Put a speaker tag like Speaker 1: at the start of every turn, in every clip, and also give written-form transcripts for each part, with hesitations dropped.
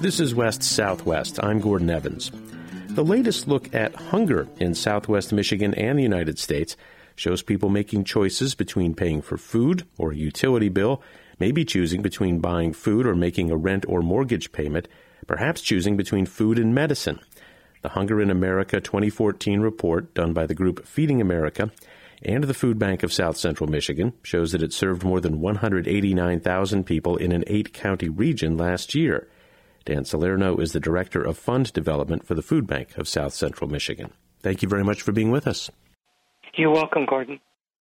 Speaker 1: This is West Southwest. I'm Gordon Evans. The latest look at hunger in Southwest Michigan and the United States shows people making choices between paying for food or a utility bill, maybe choosing between buying food or making a rent or mortgage payment, perhaps choosing between food and medicine. The Hunger in America 2014 report done by the group Feeding America and the Food Bank of South Central Michigan shows that it served more than 189,000 people in an 8-county region last year. Dan Salerno is the Director of Fund Development for the Food Bank of South Central Michigan. Thank you very much for being with us.
Speaker 2: You're welcome, Gordon.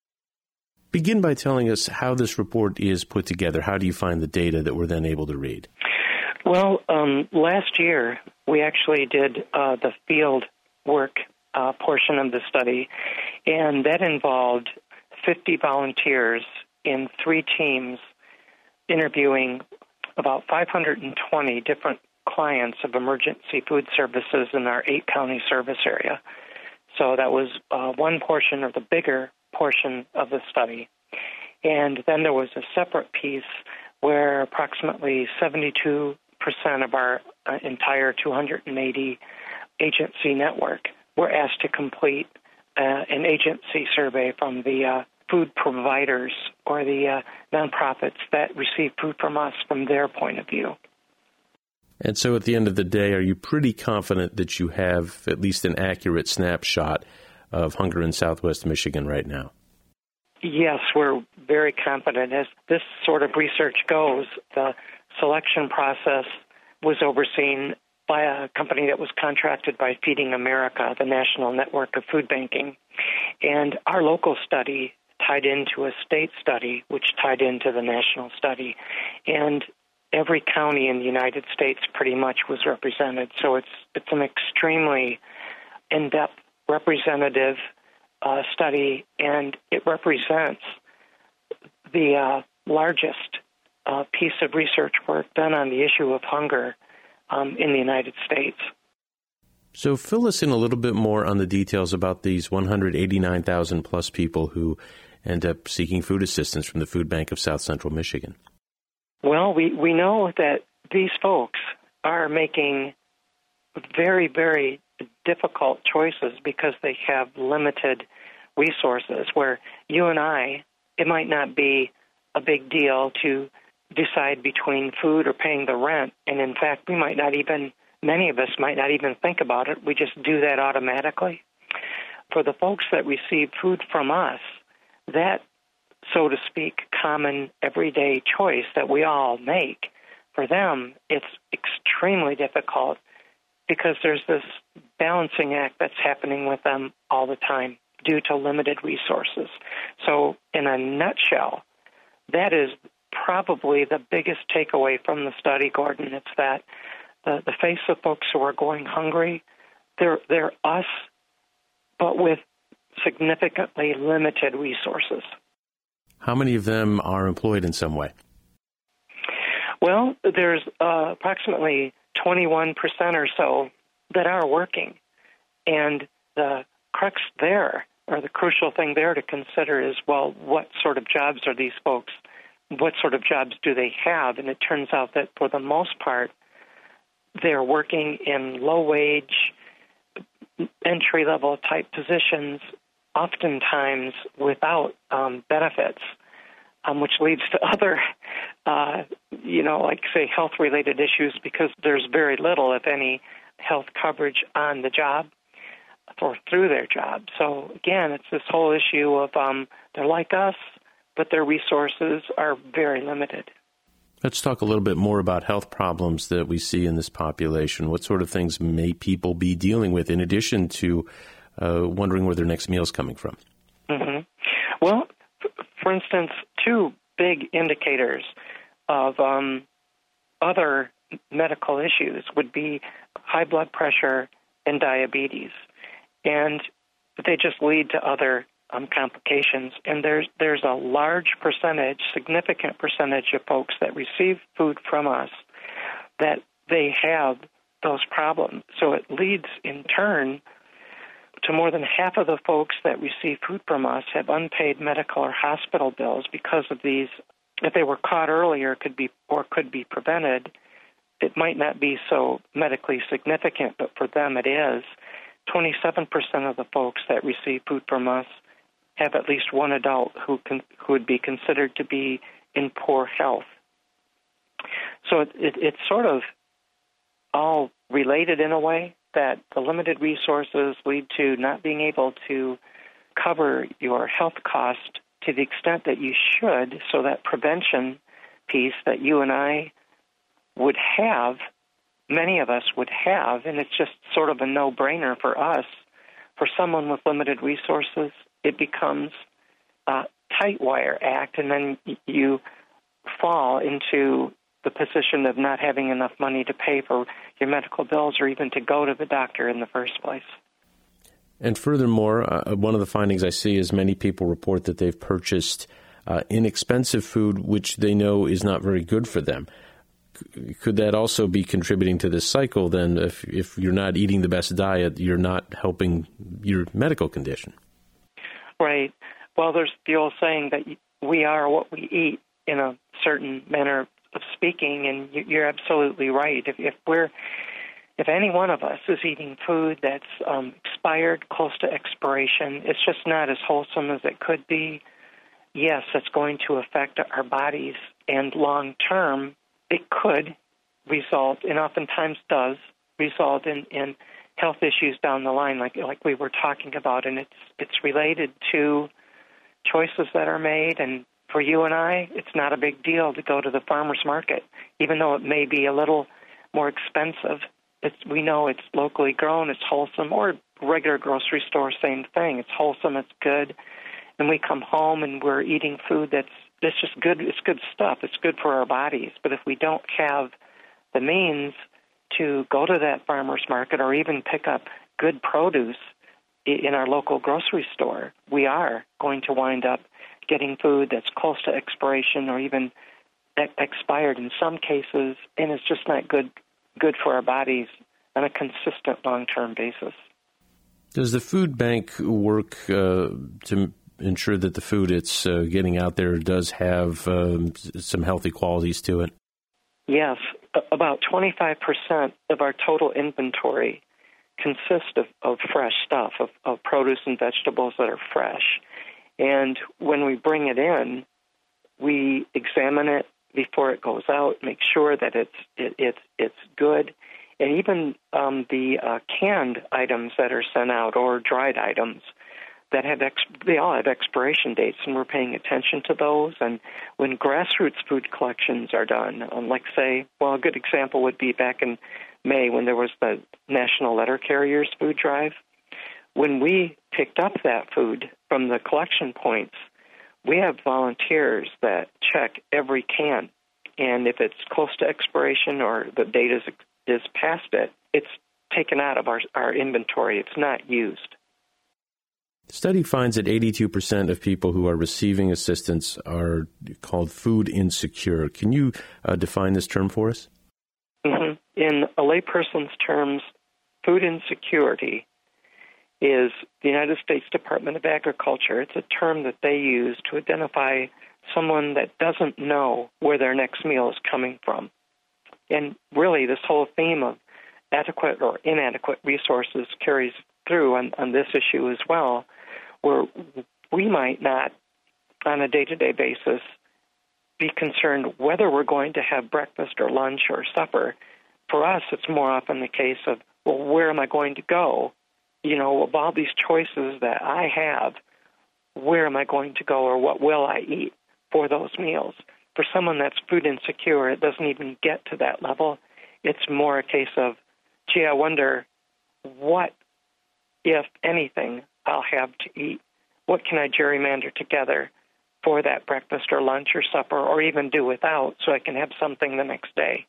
Speaker 1: Begin by telling us how this report is put together. How do you find the data that we're then able to read?
Speaker 2: Well, last year we actually did the field work portion of the study, and that involved 50 volunteers in 3 teams interviewing about 520 different clients of emergency food services in our 8-county service area. So that was one portion of the bigger portion of the study. And then there was a separate piece where approximately 72% of our entire 280 agency network were asked to complete an agency survey from the food providers or the nonprofits that receive food from us from their point of view.
Speaker 1: And so at the end of the day, are you pretty confident that you have at least an accurate snapshot of hunger in Southwest Michigan right now?
Speaker 2: Yes, we're very confident. As this sort of research goes, the selection process was overseen by a company that was contracted by Feeding America, the national network of food banking. And our local study tied into a state study, which tied into the national study. And every county in the United States pretty much was represented. So it's an extremely in-depth representative study, and it represents the largest piece of research work done on the issue of hunger in the United States.
Speaker 1: So fill us in a little bit more on the details about these 189,000 plus people who end up seeking food assistance from the Food Bank of South Central Michigan.
Speaker 2: Well, we know that these folks are making very, very difficult choices because they have limited resources, where you and I, it might not be a big deal to decide between food or paying the rent. And in fact, many of us might not even think about it. We just do that automatically. For the folks that receive food from us, that, so to speak, common everyday choice that we all make, for them, it's extremely difficult because there's this balancing act that's happening with them all the time due to limited resources. So in a nutshell, that is probably the biggest takeaway from the study, Gordon. It's that the face of folks who are going hungry, they're us, but with significantly limited resources.
Speaker 1: How many of them are employed in some way?
Speaker 2: Well, there's approximately 21% or so that are working. And the crux there, or the crucial thing there to consider is, well, what sort of jobs are these folks? What sort of jobs do they have? And it turns out that for the most part, they're working in low-wage, entry-level type positions, oftentimes without benefits, which leads to other, like, say, health-related issues, because there's very little, if any, health coverage on the job or through their job. So, again, it's this whole issue of they're like us, but their resources are very limited.
Speaker 1: Let's talk a little bit more about health problems that we see in this population. What sort of things may people be dealing with in addition to wondering where their next meal is coming from?
Speaker 2: Mm-hmm. Well, for instance, 2 big indicators of other medical issues would be high blood pressure and diabetes. And they just lead to other complications. And there's a large percentage, significant percentage of folks that receive food from us that they have those problems. So it leads in turn to more than half of the folks that receive food from us have unpaid medical or hospital bills because of these. If they were caught earlier, could be prevented, it might not be so medically significant, but for them it is. 27% of the folks that receive food from us have at least one adult who would be considered to be in poor health. So it's sort of all related in a way, that the limited resources lead to not being able to cover your health cost to the extent that you should, so that prevention piece that you and I would have, many of us would have, and it's just sort of a no-brainer for us. For someone with limited resources, it becomes a tight wire act, and then you fall into the position of not having enough money to pay for your medical bills or even to go to the doctor in the first place.
Speaker 1: And furthermore, one of the findings I see is many people report that they've purchased inexpensive food which they know is not very good for them. Could that also be contributing to this cycle then? If you're not eating the best diet, you're not helping your medical condition. Right.
Speaker 2: Well, there's the old saying that we are what we eat in a certain manner of speaking, and you're absolutely right. If any one of us is eating food that's expired, close to expiration, it's just not as wholesome as it could be. Yes, it's going to affect our bodies, and long term, it could result, and oftentimes does, result in health issues down the line, like we were talking about, and it's related to choices that are made. And for you and I, it's not a big deal to go to the farmer's market, even though it may be a little more expensive. We know it's locally grown, it's wholesome, or regular grocery store, same thing. It's wholesome, it's good, and we come home and we're eating food that's just good. It's good stuff. It's good for our bodies. But if we don't have the means to go to that farmer's market or even pick up good produce in our local grocery store, we are going to wind up getting food that's close to expiration or even expired in some cases, and it's just not good for our bodies on a consistent long-term basis.
Speaker 1: Does the food bank work to ensure that the food it's getting out there does have some healthy qualities to it?
Speaker 2: Yes. About 25% of our total inventory consists of fresh stuff, of produce and vegetables that are fresh. And when we bring it in, we examine it before it goes out, make sure that it's good. And even the canned items that are sent out or dried items that they all have expiration dates, and we're paying attention to those. And when grassroots food collections are done, like say, well, a good example would be back in May when there was the National Letter Carriers food drive. When we picked up that food from the collection points, we have volunteers that check every can, and if it's close to expiration or the date is past it, it's taken out of our inventory. It's not used.
Speaker 1: The study finds that 82% of people who are receiving assistance are called food insecure. Can you define this term for us?
Speaker 2: Mm-hmm. In a layperson's terms, food insecurity is the United States Department of Agriculture. It's a term that they use to identify someone that doesn't know where their next meal is coming from. And really, this whole theme of adequate or inadequate resources carries through on this issue as well, where we might not, on a day-to-day basis, be concerned whether we're going to have breakfast or lunch or supper. For us, it's more often the case of, well, where am I going to go? You know, of all these choices that I have, where am I going to go or what will I eat for those meals? For someone that's food insecure, it doesn't even get to that level. It's more a case of, gee, I wonder what, if anything, I'll have to eat. What can I gerrymander together for that breakfast or lunch or supper, or even do without, so I can have something the next day?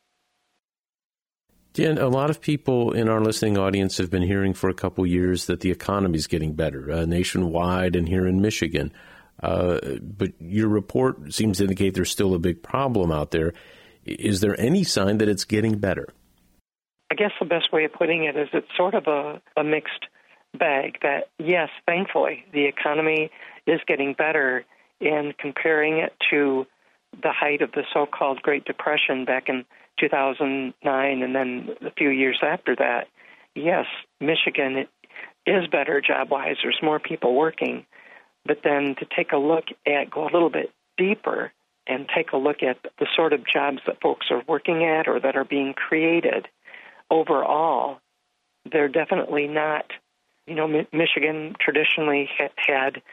Speaker 1: Dan, a lot of people in our listening audience have been hearing for a couple years that the economy is getting better nationwide and here in Michigan. But your report seems to indicate there's still a big problem out there. Is there any sign that it's getting better?
Speaker 2: I guess the best way of putting it is it's sort of a mixed bag that, yes, thankfully, the economy is getting better. In comparing it to the height of the so-called Great Depression back in 2009 and then a few years after that, yes, Michigan is better job-wise. There's more people working. But then to take a look at, go a little bit deeper and take a look at the sort of jobs that folks are working at or that are being created, overall, they're definitely not, Michigan traditionally had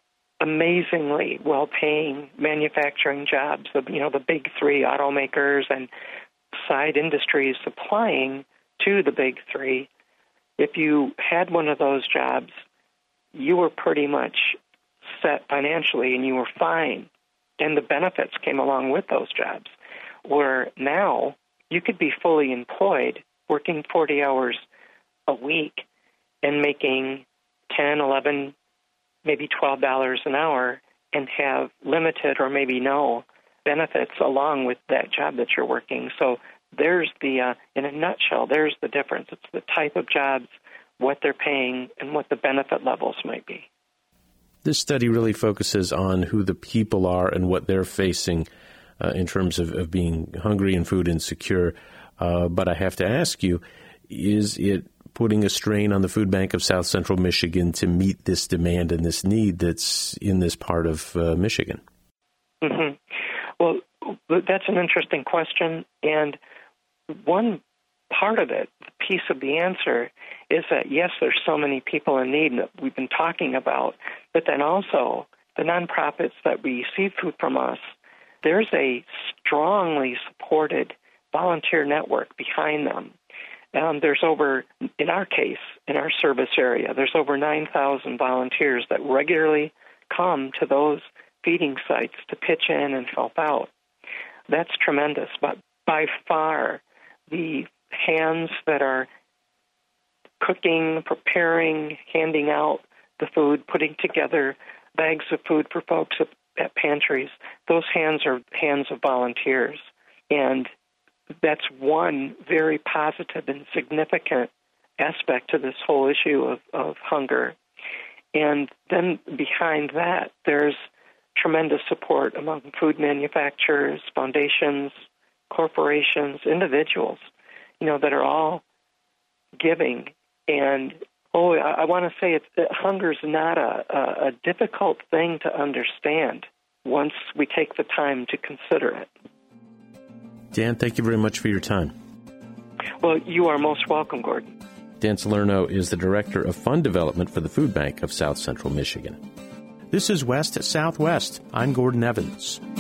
Speaker 2: amazingly well-paying manufacturing jobs, the big three automakers and side industries supplying to the big three. If you had one of those jobs, you were pretty much set financially and you were fine. And the benefits came along with those jobs. Where now you could be fully employed, working 40 hours a week and making $10, $11, maybe $12 an hour and have limited or maybe no benefits along with that job that you're working. So there's in a nutshell, there's the difference. It's the type of jobs, what they're paying, and what the benefit levels might be.
Speaker 1: This study really focuses on who the people are and what they're facing in terms of being hungry and food insecure. But I have to ask you, is it putting a strain on the Food Bank of South Central Michigan to meet this demand and this need that's in this part of Michigan?
Speaker 2: Mm-hmm. Well, that's an interesting question. And one part of it, the piece of the answer, is that, yes, there's so many people in need that we've been talking about, but then also the nonprofits that receive food from us, there's a strongly supported volunteer network behind them. There's over, in our case, in our service area, there's over 9,000 volunteers that regularly come to those feeding sites to pitch in and help out. That's tremendous. But by far, the hands that are cooking, preparing, handing out the food, putting together bags of food for folks at pantries, those hands are hands of volunteers. And that's one very positive and significant aspect to this whole issue of hunger. And then behind that, there's tremendous support among food manufacturers, foundations, corporations, individuals, that are all giving. And, I want to say hunger is not a difficult thing to understand once we take the time to consider it.
Speaker 1: Dan, thank you very much for your time.
Speaker 2: Well, you are most welcome, Gordon.
Speaker 1: Dan Salerno is the Director of Fund Development for the Food Bank of South Central Michigan. This is West Southwest. I'm Gordon Evans.